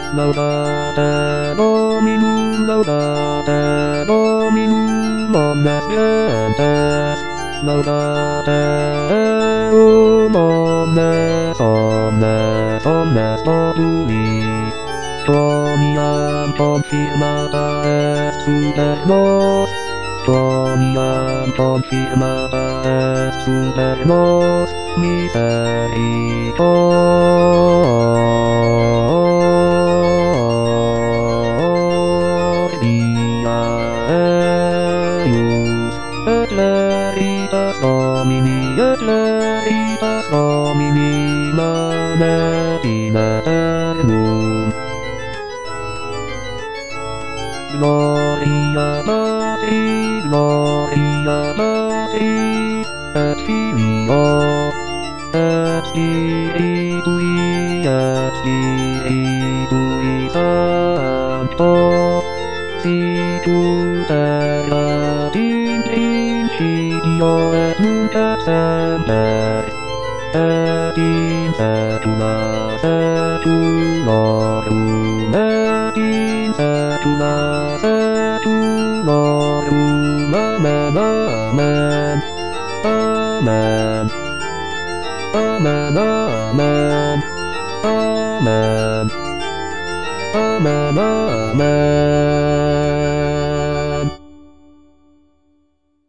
Laudate Dominum, laudate Dominum, omnes gentes, laudate eum omnes, omnes, omnes populi. Quoniam confirmata est super nos, quoniam confirmata est super nos, misericordia eius, et leritas Domini manet in aeternum. Gloria Patri, et Filio, et Spiritui Sancto, sicut erat in principio et nunc et semper, et in saecula saeculorum, et in saecula saeculorum. Amen, amen. Amen. Amen, amen. Amen. Amen, amen.